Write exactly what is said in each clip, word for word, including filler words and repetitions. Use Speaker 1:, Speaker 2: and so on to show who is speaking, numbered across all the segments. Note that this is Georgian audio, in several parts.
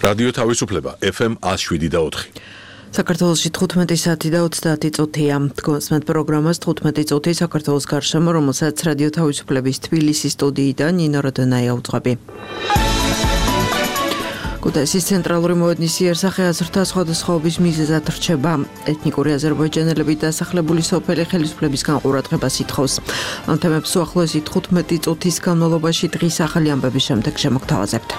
Speaker 1: რადიო თავისუფლება ეფ ემ one oh seven და four.
Speaker 2: საქართველოში თხუთმეტი საათი და ოცდაათი წუთია. გონსმენთ პროგრამას თხუთმეტი წუთი საქართველოს გარშემო, რომელსაც რადიო თავისუფლების თბილისის სტუდიიდან ნინო როდონაია უძღვები. ქუთაისის ცენტრალური მოედნის იერსახე აზრთა სხვადასხვაობის მიზეზად რჩება. ეთნიკური აზერბაიჯანელები დასახლებული სოფელი ხელისუფლებისგან ყურადღებას ითხოვს. ამ თემებს უახლოესი თხუთმეტი წუთის განმავლობაში დღის ახალი ამბების შემდეგ შემოგთავაზებთ.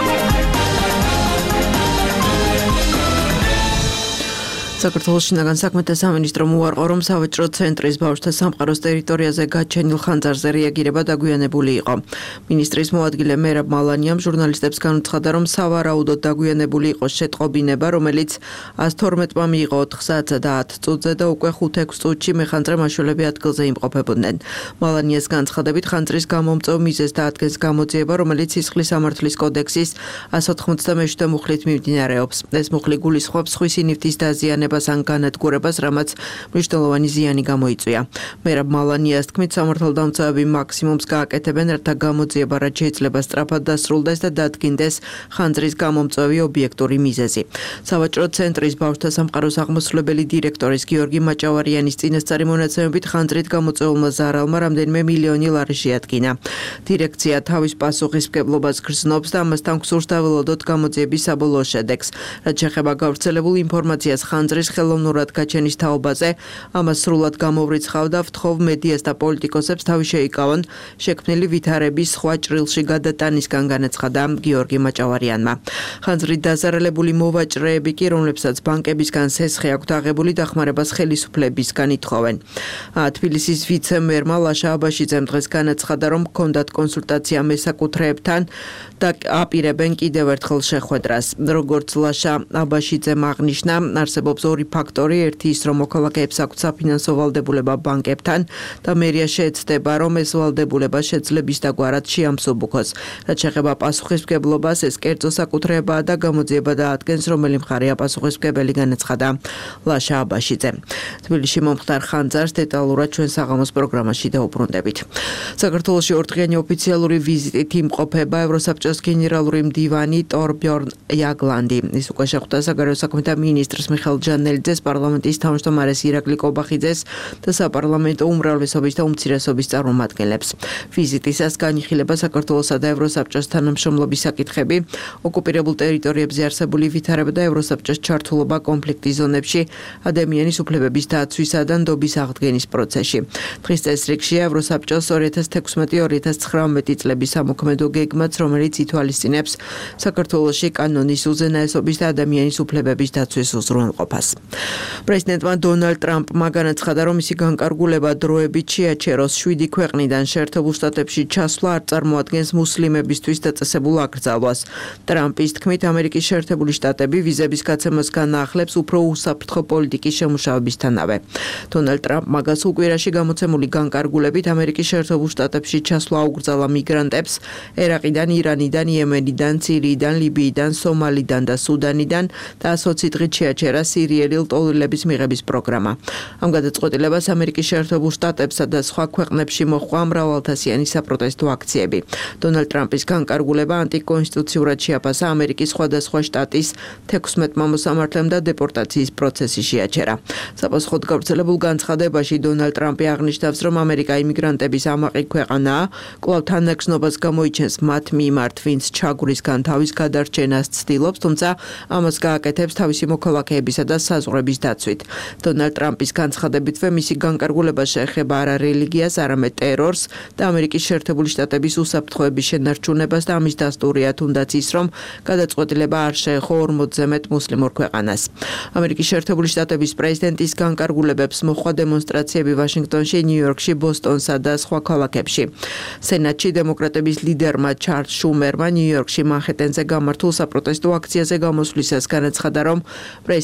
Speaker 2: საქართველოს შინაგან საქმეთა სამინისტრომ უარყო, რომ სავაჭრო ცენტრის ბავშვთა სამყაროს ტერიტორიაზე გაჩენილ ხანძარზე რეაგირება დაგვიანებული იყო. მინისტრის მოადგილე მერაბ მალანიამ ჟურნალისტებს განუცხადა, რომ სავარაუდოდ დაგვიანებული იყო შეტყობინება, რომელიც one oh two მიიღო ოთხ საათსა და ათ წუთზე და უკვე ხუთ ექვს წუთში მეხანძრე მაშველები ადგილზე იმყოფებოდნენ. მალანიას განცხადებით, ხანძრის გამომწვევ მიზეზს დაადგენს გამოძიება, რომელიც სისხლის სამართლის კოდექსის one ninety-seven მუხლით მიმდინარეობს. ეს მუხლი გულისხმობს სხვისი ნივთის დაზიანებას ან განადგურებას, რამაც მნიშვნელოვანი ზიანი გამოიწვია. მერაბ მალანიას თქმით, სამართალდამცავები მაქსიმუმს გააკეთებენ, რათა გამოძიება რაც შეიძლება სწრაფად დასრულდეს და დადგინდეს ხანძრის გამომწვევი ობიექტური მიზეზი. სავაჭრო ცენტრის ბავშვთა სამყაროს აღმასრულებელი დირექტორის გიორგი მაჭავარიანის წინასწარი მონაცემებით ხანძრით გამოწვეულმა ზარალმა რამდენიმე მილიონი ლარი შეადგინა. დირექცია თავის პასუხისმგებლობას გრძნობს და ამასთან გსურს დაველოდოთ გამოძიების საბოლოო შედეგს. რაც შეეხება გავრცელებულ ინფორმაციას ხანძრის ხელოვნურად გაჩენის თაობაზე, ამას სრულად გამოვრიცხავ და ვთხოვ მედიას და პოლიტიკოსებს თავი შეიკავონ შექმნილი ვითარების სხვა ჭრილში გადატანისგან, განაცხადა გიორგი მაჭავარიანმა. ხანძრით დაზარალებული მოვაჭრეები კი, რომლებსაც ბანკებისგან სესხი აქვთ აღებული, დახმარებას ხელისუფლებისგან ითხოვენ. თბილისის ვიცე-მერმა ლაშა აბაშიძემ დღეს განაცხადა, რომ ჰქონდათ კონსულტაცია მესაკუთრეებთან და აპირებენ კიდევ ერთხელ შეხვედრას. როგორც ლაშა აბაშიძემ აღნიშნა, არსებობს ორი ფაქტორი, ერთი ის, რომ მოქალაქეებს აქვთ საფინანსო ვალდებულება ბანკებთან და მერია შეეცდება, რომ ეს ვალდებულება შეძლების დაგვარად შეამსუბუქოს. რაც შეეხება პასუხისმგებლობას, ეს კერძო საკუთრებაა და გამოძიება დაადგენს, რომელი მხარეა პასუხისმგებელი, განაცხადა ლაშა აბაშიძე. თბილისში მომხდარ ხანძარს დეტალურად ჩვენ საღამოს პროგრამაში დაუბრუნდებით. საქართველოში ორდღიანი ოფიციალური ვიზიტით იმყოფება ევროსაბჭოს გენერალური მდივანი ტორბjörn jaglandi. ის უკვე შეხვდა საგარეო საქმეთა მინისტრს მიხეილ ჯანელიძეს, პარლამენტის თავმჯდომარეს ირაკლი კობახიძეს და საპარლამენტო უმრავლესობის და უმცირესობის წარმომადგენლებს. ვიზიტისას განიხილება საქართველოსა და ევროსაბჭოს თანამშრომლობის საკითხები, ოკუპირებულ ტერიტორიებზე არსებული ვითარება და ევროსაბჭოს ჩართულობა კონფლიქტის ზონებში ადამიანის უფლებების დაცვისა და ნდობის აღდგენის პროცესში. დღის წესრიგშია ევროსაბჭოს two thousand sixteen two thousand nineteen წლების სამოქმედო გეგმაც, რომელიც ითვალისწინებს საქართველოში კანონის უზენაესობის და ადამიანის უფლებების დაცვის უზრუნველყოფას. პრეზიდენტმა დონალდ ტრამპმა განაცხადა, რომ მისი განკარგულება დროებით შეაჩეროს შვიდი ქვეყნიდან შეერთებულ შტატებში ჩასვლა არ წარმოადგენს მუსლიმებისთვის დაწესებულ აკრძალვას. ტრამპის თქმით, ამერიკის შეერთებული შტატები ვიზების გაცემას განაახლებს უფრო უსაფრთხო პოლიტიკის შემუშავებისთანავე. დონალდ ტრამპმა გასულ კვირაში გამოცემული განკარგულებით ამერიკის შეერთებულ შტატებში ჩასვლა აუგრძალა მიგრანტებს ერაყიდან, ირანიდან, იემენიდან, სირიიდან, ლიბიიდან, სომალიდან და სუდანიდან და ოცი დღით შეაჩერა სირიელი ლტოლვილების მიღების პროგრამა. ამ გადაწყვეტილებას ამერიკის შეერთებულ შტატებსა და სხვა ქვეყნებში მოჰყვა მრავალთასიანი საპროტესტო აქციები. დონალდ ტრამპის განკარგულება ანტიკონსტიტუციურად შეაფასა ამერიკის სხვადასხვა შტატის თექვსმეტმა მოსამართლემ და დეპორტაციის პროცესი შეაჩერა. საპასუხოდ გავრცელებულ განცხადებაში დონალდ ტრამპი აღნიშნავს, რომ ამერიკა იმიგრანტების ამაყი ქვეყანაა, კვლავ თანაგრძნობას გამოიჩენს მათ მიმართ, ვინც ჩაგვრისგან თავის გადარჩენას ცდილობს, თუმცა ამას გააკეთებს თავისი მოქალაქეებისა და საზღვრების დაცვით. დონალდ ტრამპის განცხადებითვე მისი განკარგულება შეეხება არა რელიგიას, არამედ ტერორს და ამერიკის შეერთებული შტატების უსაფრთხოების შენარჩუნებას და ამის დასტურია თუნდაც ის, რომ გადაწყვეტილება არ შეეხო ორმოცზე მეტ მუსლიმურ ქვეყანას. ამერიკის შეერთებული შტატების პრეზიდენტის განკარგულებებს მოჰყვა დემონსტრაციები ვაშინგტონში, ნიუ-იორკში, ბოსტონსა და სხვა ქალაქებში. სენატში დემოკრატების ლიდერმა ჩარლზ შუმერმა ნიუ-იორკში მანჰეტენზე გამართულ საპროტესტო აქციაზე გამოსვლისას განაცხადა, რომ პრეზიდენტის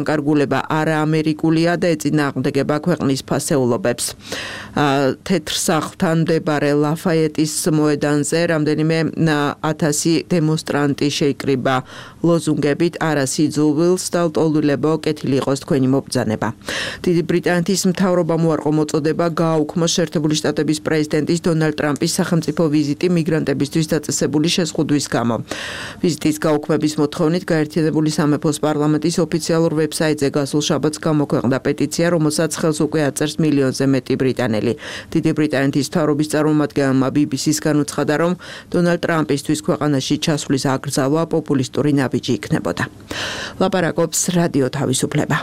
Speaker 2: განკარგულება არაამერიკულია და ეწინააღმდეგება ქვეყნის ფასეულობებს. თეთრ სახლთან მდებარე ლაფაეტის მოედანზე რამდენიმე ათასი დემონსტრანტი შეიკრიბა ლოზუნგებით არა სიძულვილს და ლტოლვილებო კეთილი იყოს თქვენი მობრძანება. დიდი ბრიტანეთის მთავრობამ უარყო მოწოდება გააუქმო შეერთებული შტატების პრეზიდენტის დონალდ ტრამპის სახელმწიფო ვიზიტი მიგრანტებისთვის დაწესებული შეზღუდვის გამო. ვიზიტის გაუქმების მოთხოვნით გაერთიანებული სამეფოს პარლამენტის ოფიციალურ ვებსაიტზე გასულ შაბათს გამოქვეყნდა პეტიცია, რომელსაც ხელს უკვე აწერს მილიონზე მეტი ბრიტანელი. დიდი ბრიტანეთის მთავრობის წარმომადგენელმა ბი ბი სის-გან უცხადა, რომ დონალდ ტრამპისთვის ქვეყანაში ჩასვლის აკრძალვა პოპულისტური ნაბიჯი იქნებოდა. ლაპარაკობს რადიო თავისუფლება.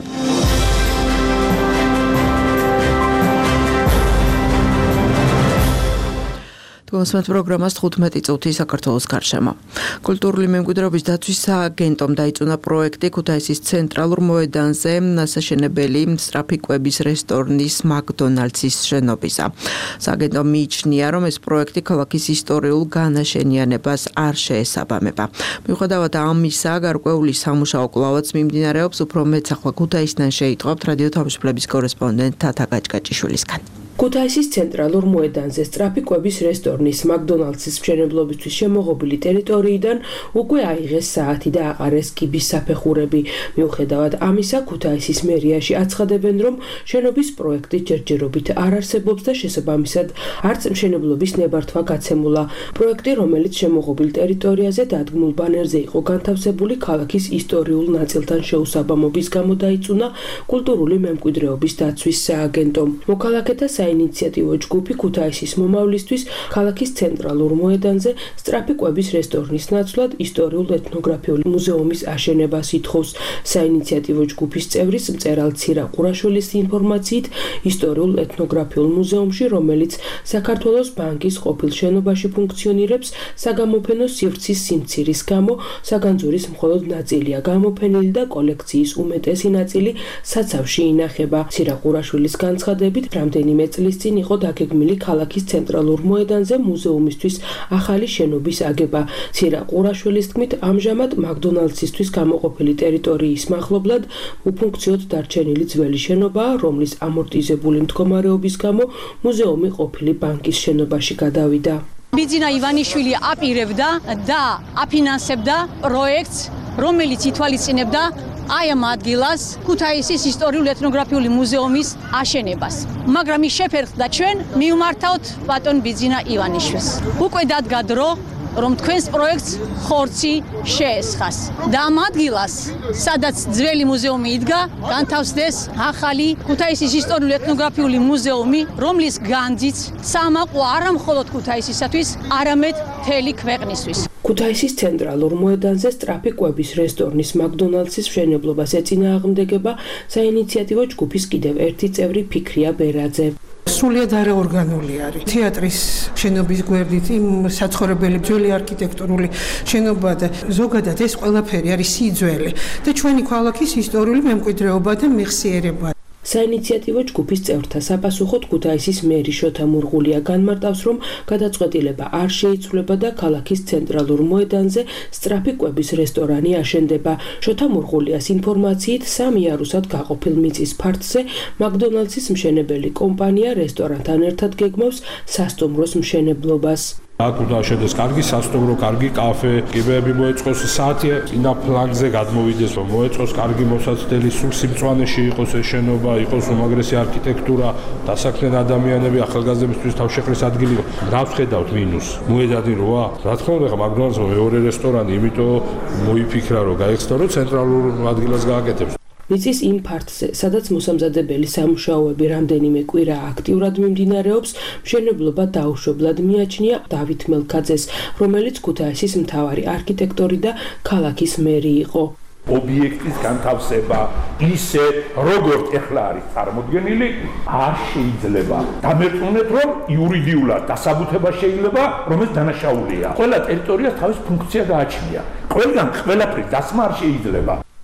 Speaker 2: თუმცა პროგრამას თხუთმეტი წუთი საქართველოს გარშემო. კულტურული მემკვიდრეობის დაცვის სააგენტომ დაიწუნა პროექტი ქუთაისის ცენტრალურ მოედანზე ასაშენებელი სწრაფი კვების რესტორნის მაკდონალდსის შენობისა. სააგენტომ მიიჩნია, რომ ეს პროექტი ქალაქის ისტორიულ განაშენიანებას არ შეესაბამება. მიუხედავად ამისა, გარკვეული სამუშაო კვლავაც მიმდინარეობს, უფრო მეტ ახლა ქუთაისიდან შეიტყობთ რადიო თავისუფლების კორესპონდენტ თათა გაჭკაჭიშვილისგან.
Speaker 3: ქუთაისის ცენტრალურ მოედანზე სწრაფი კვების რესტორნის მაკდონალდსის მშენებლობისთვის შემოღობილი ტერიტორიიდან უკვე აიღეს საათი და აყარეს კიბის საფეხურები. მიუხედავად ამისა, ქუთაისის მერიაში აცხადებენ, რომ შენობის პროექტი ჯერჯერობით არ არსებობს და შესაბამისად არც მშენებლობის ნებართვა გაცემულა. პროექტი, რომელიც შემოღობილ ტერიტორიაზე დადგმულ ბანერზე იყო განთავსებული, ქალაქის ისტორიულ ნაწილთან შეუსაბამობის გამო დაიწუნა კულტურული მემკვიდრეობის დაცვის სააგენტომ. მოქალაქეთა საინიციატივო ჯგუფი ქუთაისის მომავლისთვის ქალაქის ცენტრალურ მოედანზე სწრაფი კვების რესტორნის ნაცვლად ისტორიულ ეთნოგრაფიული მუზეუმის აშენებას ითხოვს. საინიციატივო ჯგუფის წევრის მწერალ ცირა ყურაშვილის ინფორმაციით, ისტორიულ ეთნოგრაფიულ მუზეუმში, რომელიც საქართველოს ბანკის ყოფილ შენობაში ფუნქციონირებს, საგამოფენო სივრცის სიმცირის გამო საგანძურის მხოლოდ ნაწილია გამოფენილი და კოლექციის უმეტესი ნაწილი საცავში ინახება. ცირა ყურაშვილის განცხადებით, რამდენიმე წლის წინ იყო დაგეგმილი ქალაქის ცენტრალურ მოედანზე მუზეუმისთვის ახალი შენობის აგება. ცირა ყურაშვილის თქმით, ამჟამად მაკდონალდსისთვის გამოყოფილი ტერიტორიის მახლობლად უფუნქციოდ დარჩენილი ძველი შენობაა, რომლის ამორტიზებული მდგომარეობის გამო მუზეუმი ყოფილი ბანკის შენობაში გადავიდა.
Speaker 4: ბიძინა ივანიშვილი აპირებდა და აფინანსებდა პროექტს, რომელიც ითვალისწინებდა აი ამ ადგილას ქუთაისის ისტორიულ ეთნოგრაფიული მუზეუმის აშენებას. მაგრამ ის შეფერხდა ჩვენ მივმართავთ ბატონ ბიძინა ივანიშვილს. უკვე დადგა დრო, რომ თქვენს პროექტს ხორცი შეესხას. და ამ ადგილას, სადაც ძველი მუზეუმი იდგა, განთავსდეს ახალი ქუთაისის ისტორიულ ეთნოგრაფიული მუზეუმი, რომლის განძიც სამაყო არა მხოლოდ ქუთაისისათვის, არამედ მთელი ქვეყნისთვის.
Speaker 3: ქუთაისის ცენტრალურ მოედანზე სწრაფი კვების რესტორნის მაკდონალდსის მშენებლობას ეწინააღმდეგება საინიციატივო ჯგუფის კიდევ ერთი წევრი ფიქრია ბერაძე.
Speaker 5: სრულიად არაორგანული არის. თეატრის შენობის გვერდით იმ საცხოვრებელი ძველი არქიტექტურული შენობა და ზოგადად ეს ყველაფერი არის სიძველი და ჩვენი ქალაქის ისტორიული მემკვიდრეობა და მეხსიერება.
Speaker 3: საინიციატივო ჯგუფის წევრთა საფასუხოდ ქუთაისის მერი შოთა მურღულია განმარტავს, რომ გადაწყვეტილება არ შეიცვლება და ქალაქის ცენტრალურ მოედანზე სწრაფი კვების რესტორანი აშენდება. შოთა მურღულიას ინფორმაციით, სამი იარუსად გაყოფილ მიწის ფართზე მაკდონალდსის მშენებელი კომპანია რესტორანთან ერთად გეგმავს სასტუმროს მშენებლობას.
Speaker 6: აქ უნდა შედეს კარგი სასტუმრო, კარგი კაფე, კიბეები მოეწყოს, საათი წინა ფლანგზე გადმოვიდეს, რომ მოეწყოს კარგი მოსაცდელი, სულ სიმწვანეში იყოს ეს შენობა, იყოს უმაგრესი არქიტექტურა, დასაქმდნენ ადამიანები, ახალგაზრდებისთვის თავშეყრის ადგილი. რა ვხედავთ მინუს? მოედანი როა? რა თქმა უნდა, მაკდონალდსმა მეორე რესტორანი, იმიტომ მოიფიქრა, რომ გაიხსნა, რომ ცენტრალურ ადგილას გააკეთებს.
Speaker 3: მიწის იმ ფართზე, სადაც მოსამზადებელი სამუშაოები რამდენიმე კვირა აქტიურად მიმდინარეობს, მშენებლობა დაუშვებლად მიაჩნია დავით მელქაძეს, რომელიც ქუთაისის მთავარი არქიტექტორი და ქალაქის მერი იყო.
Speaker 7: ობიექტის განთავსება ისე, როგორც ეხლა არის წარმოდგენილი, არ შეიძლება. დამერწმუნეთ, რომ იურიდიულად დასაბუთება შეიძლება, რომელიც დანაშაულია. ყველა ტერიტორიას თავის ფუნქცია გააჩნია. ყველგან ყველაფრის დასმა არ შეიძლება.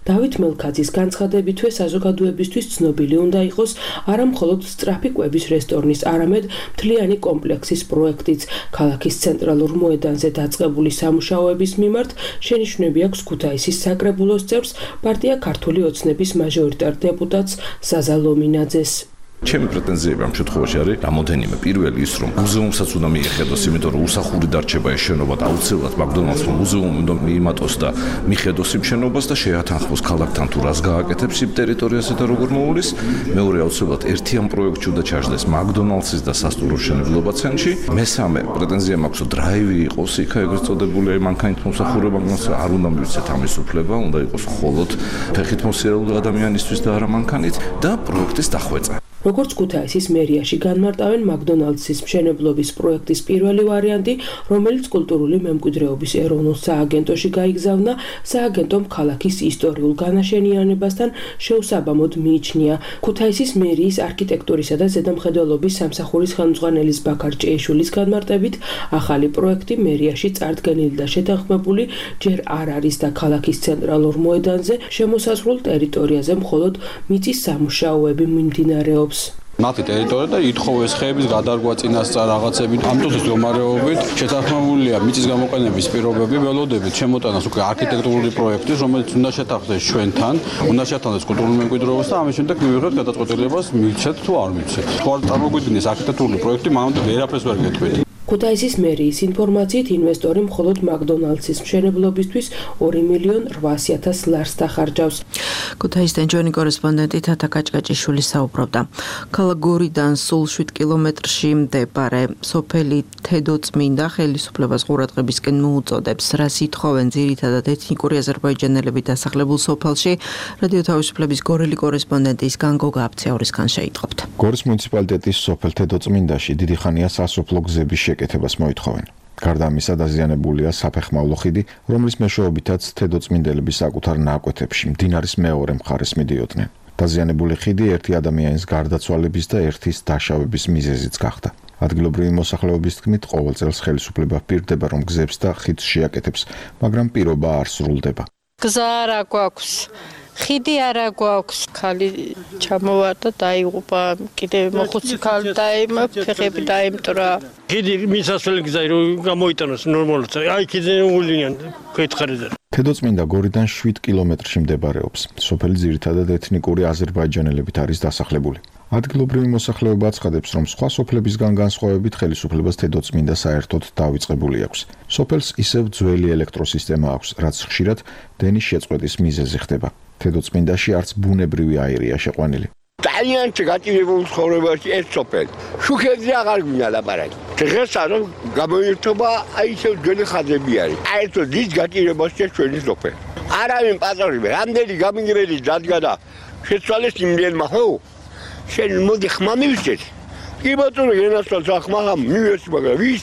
Speaker 3: დავით მელქაძის განცხადებითვე საზოგადოებისთვის ცნობილი უნდა იყოს არა მხოლოდ სწრაფი კვების რესტორნის, არამედ მთლიანი კომპლექსის პროექტიც. ქალაქის ცენტრალურ მოედანზე დაწყებული სამუშაოების მიმართ შენიშვნები აქვს ქუთაისის საკრებულოს წევრს, პარტია ქართული ოცნების მაჟორიტარ დეპუტატს ზაზა ლომინაძეს.
Speaker 8: ჩემი პრეტენზიები ამ შემთხვევაში არის რამოდენიმე. პირველი ის, რომ მუზეუმსაც უნდა მიეხედოს, იმიტომ რომ უსახური დარჩება ეს შენობა და აუცილებლად მაკდონალდსმა მუზეუმი უნდა მიიმატოს და მიხედოს იმ შენობას და შეათანხმოს ქალაქთან თუ რას გააკეთებს იმ ტერიტორიაზე და როგორ მოულის. მეორე აუცილებლად ერთიან პროექტში უნდა ჩაждდეს მაკდონალდსის და სასტუმრო მშენებლობა ცენტრში. მესამე პრეტენზია მაქვს, რომ დრაივი იყოს იქა ეგრეთ წოდებული მანქანით მომსახურება, არ უნდა მივცეთ ამის უფლება, უნდა იყოს მხოლოდ ფეხით მოსიარულე ადამიანისთვის და არა მანქანით და პროექტის დახვეწა.
Speaker 3: როგორც ქუთაისის მერიაში განმარტავენ მაკდონალდსის მშენებლობის პროექტის პირველი ვარიანტი, რომელიც კულტურული მემკვიდრეობის ეროვნულ სააგენტოში გაიგზავნა, სააგენტომ ქალაქის ისტორიულ განაშენიანებასთან შეუსაბამოდ მიიჩნია. ქუთაისის მერიის არქიტექტურისა და ზედამხედველობის სამსახურის ხელმძღვანელის ბაქარ ჭეიშვილის განმარტებით, ახალი პროექტი მერიაში წარდგენილი და შეთანხმებული ჯერ არ არის და ქალაქის ცენტრალურ მოედანზე შემოსაზღვრულ ტერიტორიაზე მხოლოდ მიწის სამუშაოები მიმდინარეობს.
Speaker 9: მათი ტერიტორია და ითხოვეს ხეების გადარგვა წინასწარ რაღაცებით. ამ დროს მდგომარეობით შეთანხმებულია მიწის გამოყენების პირობები, ველოდებით შემოტანას უკვე არქიტექტურული პროექტი, რომელიც უნდა შეთანხმდეს ჩვენთან, უნდა შეთანხმდეს კულტურულ მემკვიდრეობას და ამის შემდეგ მივიღოთ გადაწყვეტილებას მივცეთ თუ არ მივცეთ. თუ არ წარმოგვიდგენს არქიტექტურული პროექტი, მანამდე ვერაფერს ვერ გეტყვით.
Speaker 3: ქუთაისის მერიის ინფორმაციით ინვესტორი მხოლოდ მაკდონალდსის მშენებლობისთვის ორი მილიონ რვაასი ათას ლარს დახარჯავს.
Speaker 2: ქუთაისიდან ჩვენი კორესპონდენტი თათა კაჭკაჭიშვილი საუბრობდა. ქალაქ გორიდან სულ შვიდ კილომეტრში მდებარე სოფელი თედოწმინდა ხელისუფლებას ყურადღებისკენ მოუწოდებს, რაც ითხოვენ ძირითადად ეთნიკური აზერბაიჯანელები დასახლებულ სოფელში. რადიო თავისუფლების გორელი კორესპონდენტის განგოგა აფცეორისგან შეიტყობთ.
Speaker 10: გორის მუნიციპალიტეტის სოფელ თედოწმინდაში დიდი ხანია სასოფლო გზების შეკეთებას მოითხოვენ. გარდა ამისა დაზიანებულია საფეხმავლო ხიდი, რომლის მეშვეობითაც თედოწმინდელები საკუთარ ნაკვეთებში მდინარის მეორე მხარეს მიდიოდნენ. დაზიანებული ხიდი ერთი ადამიანის გარდაცვალების და ერთის დაშავების მიზეზიც გახდა. ადგილობრივი მოსახლეობის თქმით, ყოველ წელს ხელისუფლება პირდება, რომ გზებს და ხიდს შეაკეთებს, მაგრამ პირობა არ სრულდება.
Speaker 11: გზა არ გვაქვს. ხიდი არა გვაქვს. ხალი ჩამოვარდა, დაიღუპა, კიდევ მოხუცი ხალი დაიმ, ფეხები დაიმტრა.
Speaker 12: ხიდი მისასვლელი გზა რომ გამოიტანოს ნორმალურად. აი კიდე ულიან კითხარიდან.
Speaker 10: თედოწმინდა გორიდან შვიდ კილომეტრში მდებარეობს. სოფელი ძირითადად ეთნიკური აზერბაიჯანელებით არის დასახლებული. ადგილობრივი მოსახლეობა აცხადებს, რომ სხვა სოფლებისგან განსხვავებით ხელისუფლებას თედოწმინდა საერთოდ დავიწყებული აქვს. სოფელს ისევ ძველი ელექტროსისტემა აქვს, რაც ხშირად დენის შეწყვეტის მიზეზი ხდება. თედოწმინდაში არც ბუნებრივი აირია შეყვანილი.
Speaker 13: ძალიან შეგატირებულ ცხოვრებაში ეს სოფელი. შუქებზე აღარ გვინდა ლაპარაკი. დღეს არა გამოირთობა აი ისევ ძველი ხაზები არის. აი ეს დიდ გატირებაშია ჩვენი სოფელი. არავინ პატრონი, რამდენი გამიგრელი დადგა და შეცვალეს იმდენმა ხო? შენ მოდი ხმა მივიცეთ. კი ბატონო, ენასთან ხმა მივეცი, მაგრამ ვის?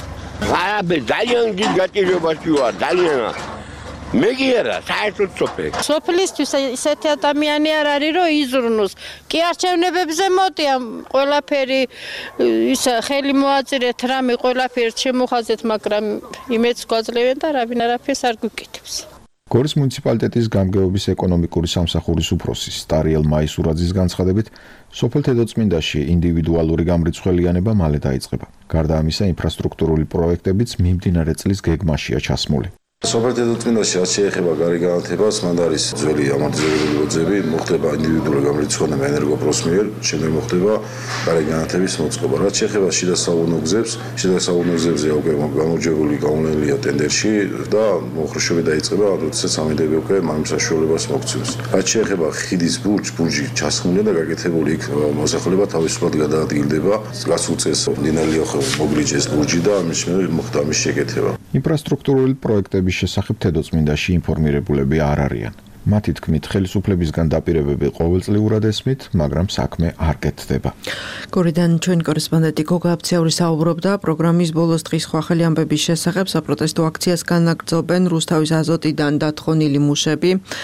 Speaker 13: არა, ძალიან დიდ გატირებაში ვარ, ძალიან. მე კი არა, საერთოდ სოფელი.
Speaker 11: სოფლისთვის ისეთი ადამიანი არ არის, რომ იზრუნოს. კი არჩევნებებზე მოდია, ყველაფერი ის ხელი მოაწირეთ, რამე ყველაფერს შემოხაზეთ, მაგრამ იმედს გვაძლევენ და რავინ არაფერს არ გვიკეთებს.
Speaker 10: გორის მუნიციპალიტეტის გამგეობის ეკონომიკური სამსახურის უფროსი სტარიელ მაისურაძის განცხადებით, სოფელ თედოწმინდაში ინდივიდუალური გამრიცხველიანება მალე დაიწყება. გარდა ამისა, ინფრასტრუქტურული პროექტებიც მიმდინარე წლის გეგმაშია ჩასმული.
Speaker 14: სოფელ თედოწმინდაში რაც შეეხება გარიგ განათებას, მანდ არის ძველი ამორტიზებული ლოძები, მოხდება ინდივიდუალური გამრიცხველება ენერგოპროს მიერ, შემდეგ მოხდება გარიგ განათების მოწყობა. რაც შეეხება შიდა საუნო გზებს, შიდა საუნო გზებზე უკვე გამარჯვებული გაუნელია ტენდერში და მოხრიშობი დაიწყება, როდესაც ამინდები უკვე ამ საშუალებას მოგცემს. რაც შეეხება ხიდის ბურჯს, ბურჯი ჩასხმულია და გაკეთებული იქ მოსახლეობა თავისუფლად გადაადგილდება. გასულ წელს მდინარე ლიახოვის მოგრიჯეს ბურჯი და ამის შემდეგ მოხდა ამის შეკეთება.
Speaker 10: ინფრასტრუქტურული პროექტები შესახებ თედოწმინდაში ინფორმირებულები არ არიან. მათი თქმით, ხელისუფლებისგან დაპირებები ყოველწლიურად ესმით, მაგრამ საქმე არ კეთდება.
Speaker 2: გორიდან ჩვენი კორესპონდენტი გოგა აფცეური საუბრობდა პროგრამის ბოლოს დღის ხვალ ამბების შესახებ. საპროტესტო აქციას განაგრძობენ რუსთავის აზოტიდან დათხოვნილი მუშები.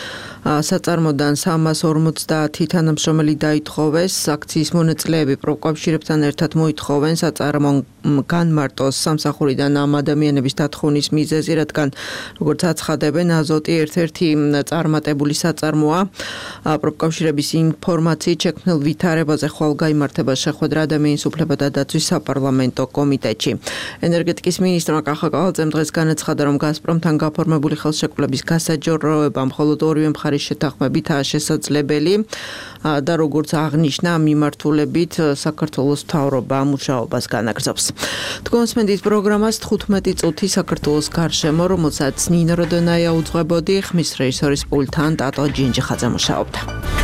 Speaker 2: საწარმოდან სამას ორმოცდაათი თანამშრომელი დაითხოვეს. აქციის მონაწილეები პროფკავშირებთან ერთად მოითხოვენ საწარმო განმარტოს სამსახურიდან ამ ადამიანების დათხოვნის მიზეზი, რადგან როგორც აცხადებენ, აზოტი ერთ-ერთი წარმატებული საწარმოა. პროფკავშირების ინფორმაციით შექმნილ ვითარებაზე ხვალ გაიმართება შეხვედრა ადამიანის უფლებათა დაცვის საპარლამენტო კომიტეტში. ენერგეტიკის მინისტრმა კახა კავალძემ დღეს განაცხადა, რომ გაზპრომთან გაფორმებული ხელშეკრულების გასაჯროება მხოლოდ ორივე მხარის შეთანხმებითაა შესაძლებელი და როგორც აღნიშნა, მიმართულებით საქართველოს მთავრობა მუშაობას განაგრძობს. თქვენსმენდით პროგრამას თხუთმეტი წუთი საქართველოს გარშემო, რომელსაც ნინო როდონაია უძღვებოდი, ხმის რეჟისორის პულტთან ტატო ჯინჯიხაძე მუშაობდა.